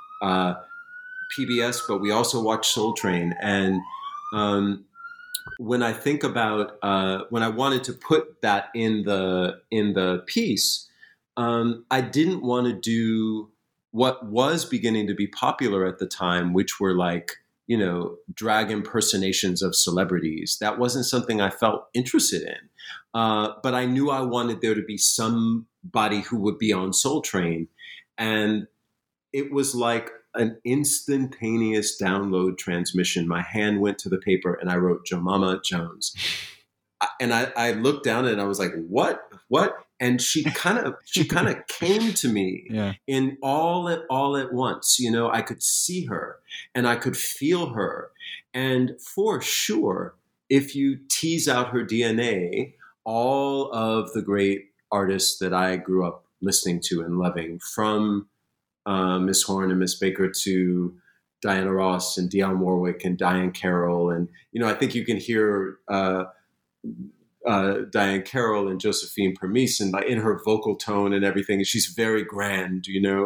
PBS, but we also watched Soul Train. And when I think about when I wanted to put that in the piece, I didn't want to do what was beginning to be popular at the time, which were like, drag impersonations of celebrities. That wasn't something I felt interested in. But I knew I wanted there to be somebody who would be on Soul Train. And it was like an instantaneous download transmission. My hand went to the paper and I wrote Jomama Jones. And I looked down and I was like, what? And she kind of came to me in all at once. I could see her and I could feel her. And for sure, if you tease out her DNA, all of the great artists that I grew up listening to and loving, from Miss Horn and Miss Baker to Diana Ross and Dionne Warwick and Diane Carroll. And, I think you can hear Diane Carroll and Josephine Permis, and in her vocal tone and everything. She's very grand,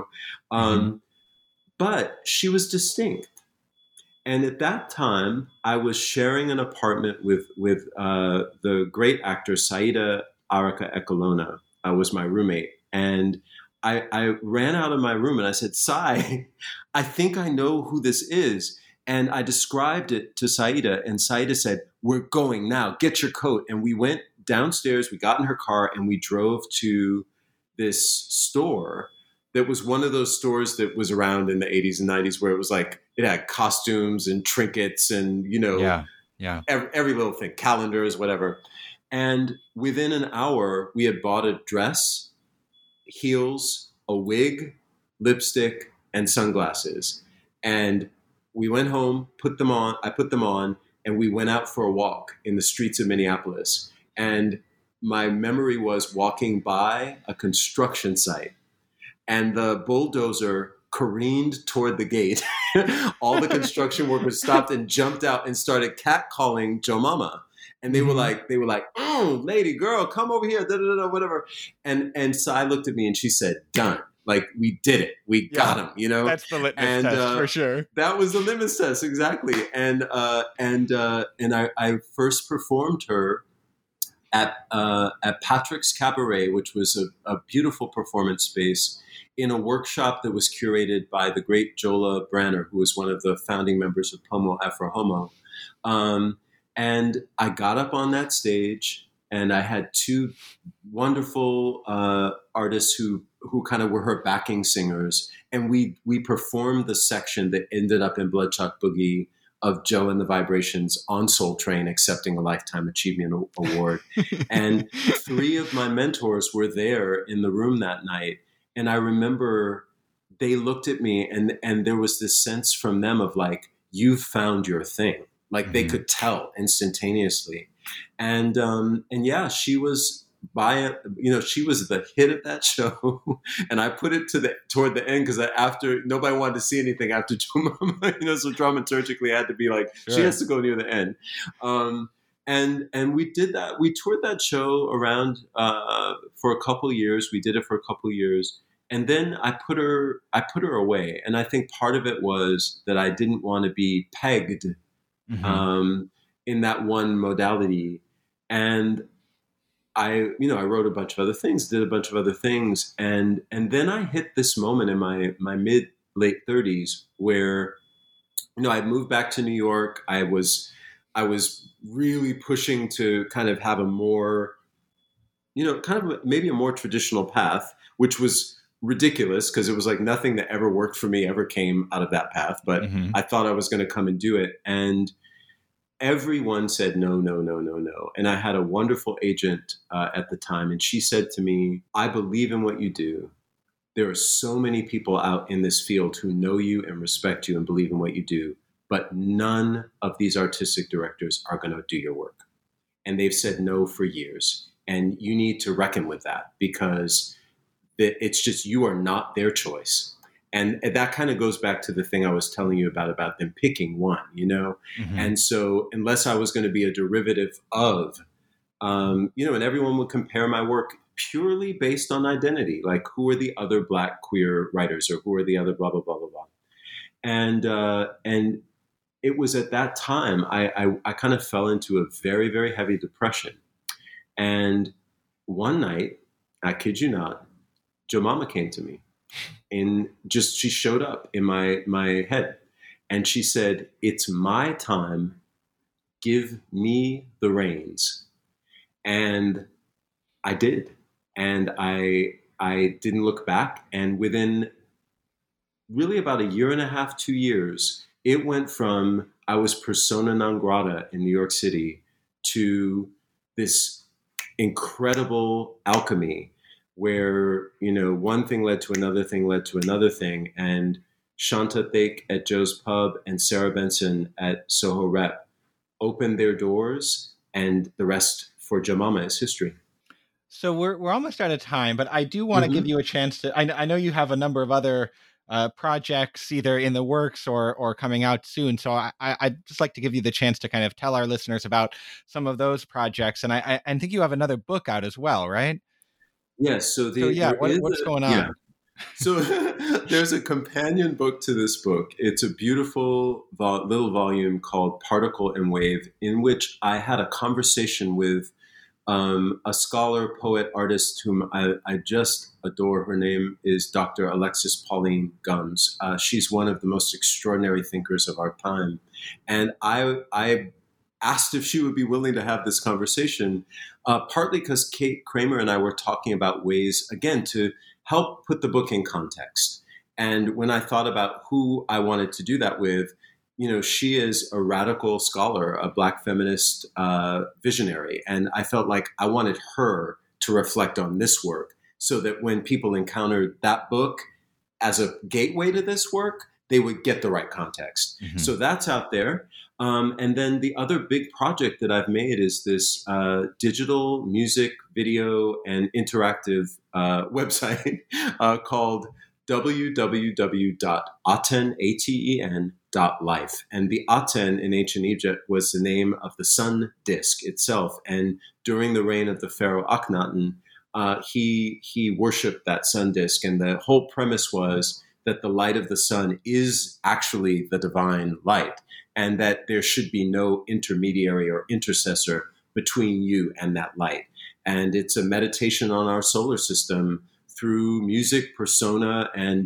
but she was distinct. And at that time, I was sharing an apartment with the great actor Saida Araka Ekolona, was my roommate. And I ran out of my room and I said, Sai, I think I know who this is. And I described it to Saida, and Saida said, we're going now, get your coat. And we went downstairs, we got in her car, and we drove to this store that was one of those stores that was around in the 80s and 90s where it was like, it had costumes and trinkets and, every little thing, calendars, whatever. And within an hour, we had bought a dress, heels, a wig, lipstick, and sunglasses. And we went home, I put them on, and we went out for a walk in the streets of Minneapolis. And my memory was walking by a construction site, and the bulldozer careened toward the gate. All the construction workers stopped and jumped out and started catcalling Joe Mama. And they were like, lady, girl, come over here, whatever. And Sai looked at me and she said, done. Like, we did it. We got him, That's the litmus test for sure. That was the litmus test, exactly. And I first performed her at Patrick's Cabaret, which was a beautiful performance space in a workshop that was curated by the great Jola Branner, who was one of the founding members of Pomo Afro Homo. And I got up on that stage, and I had two wonderful artists who kind of were her backing singers. And we performed the section that ended up in Bloodshot Boogie of Joe and the Vibrations on Soul Train accepting a Lifetime Achievement Award. And three of my mentors were there in the room that night. And I remember they looked at me and there was this sense from them of like, you found your thing. Like they could tell instantaneously. And yeah, she was she was the hit of that show. And I put it toward the end because after nobody wanted to see anything after Joe Mama, so dramaturgically I had to be like, sure, she has to go near the end. And we did that. We toured that show around for a couple of years. We did it for a couple of years. And then I put her away. And I think part of it was that I didn't want to be pegged in that one modality. And I wrote a bunch of other things, did a bunch of other things. And then I hit this moment in my mid-late 30s where, I moved back to New York. I was really pushing to kind of have a more, maybe a more traditional path, which was ridiculous because it was like nothing that ever worked for me ever came out of that path. But I thought I was going to come and do it. And everyone said, no. And I had a wonderful agent at the time. And she said to me, I believe in what you do. There are so many people out in this field who know you and respect you and believe in what you do. But none of these artistic directors are going to do your work. And they've said no for years. And you need to reckon with that because it's just, you are not their choice. And that kind of goes back to the thing I was telling you about them picking one, And so unless I was going to be a derivative of, and everyone would compare my work purely based on identity, like who are the other Black queer writers or who are the other blah, blah, blah, blah, blah. And it was at that time I kind of fell into a very, very heavy depression. And one night, I kid you not, Joe Mama came to me. And she showed up in my head and she said, it's my time. Give me the reins. And I did. And I didn't look back. And within really about a year and a half, 2 years, it went from I was persona non grata in New York City to this incredible alchemy where, one thing led to another thing, and Shanta Thake at Joe's Pub and Sarah Benson at Soho Rep opened their doors, and the rest for Joe Mama is history. So we're almost out of time, but I do want to give you a chance to, I know you have a number of other projects either in the works or coming out soon. So I'd just like to give you the chance to kind of tell our listeners about some of those projects. And I think you have another book out as well, right? Yes. So What's going on? Yeah. So there's a companion book to this book. It's a beautiful little volume called Particle and Wave, in which I had a conversation with a scholar, poet, artist whom I just adore. Her name is Dr. Alexis Pauline Gumbs. She's one of the most extraordinary thinkers of our time. And I asked if she would be willing to have this conversation, partly because Kate Kramer and I were talking about ways, again, to help put the book in context. And when I thought about who I wanted to do that with, she is a radical scholar, a Black feminist visionary. And I felt like I wanted her to reflect on this work so that when people encountered that book as a gateway to this work, they would get the right context. Mm-hmm. So that's out there. And then the other big project that I've made is this digital music, video, and interactive website called www.aten.life. And the Aten in ancient Egypt was the name of the sun disk itself. And during the reign of the pharaoh Akhenaten, he worshipped that sun disk. And the whole premise was that the light of the sun is actually the divine light, and that there should be no intermediary or intercessor between you and that light. And it's a meditation on our solar system through music, persona, and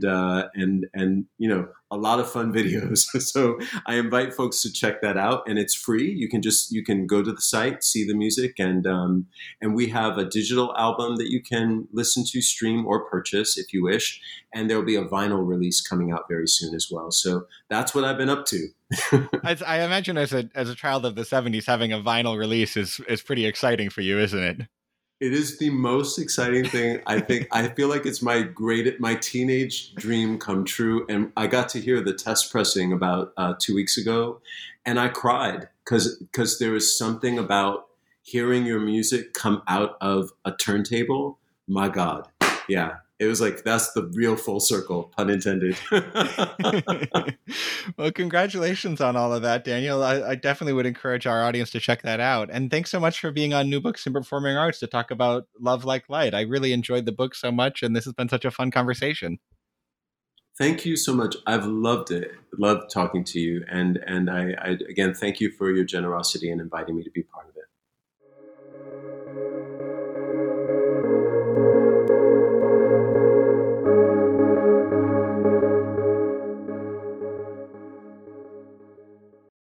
a lot of fun videos. So I invite folks to check that out, and it's free. You can go to the site, see the music, and we have a digital album that you can listen to, stream, or purchase if you wish. And there will be a vinyl release coming out very soon as well. So that's what I've been up to. I imagine as a child of the 70s, having a vinyl release is pretty exciting for you, isn't it? It is the most exciting thing. I feel like it's my teenage dream come true. And I got to hear the test pressing about 2 weeks ago, and I cried because there was something about hearing your music come out of a turntable. My God. Yeah. It was like, that's the real full circle, pun intended. Well, congratulations on all of that, Daniel. I definitely would encourage our audience to check that out. And thanks so much for being on New Books in Performing Arts to talk about Love Like Light. I really enjoyed the book so much, and this has been such a fun conversation. Thank you so much. I've loved it. Loved talking to you. And I again, thank you for your generosity and inviting me to be part of it.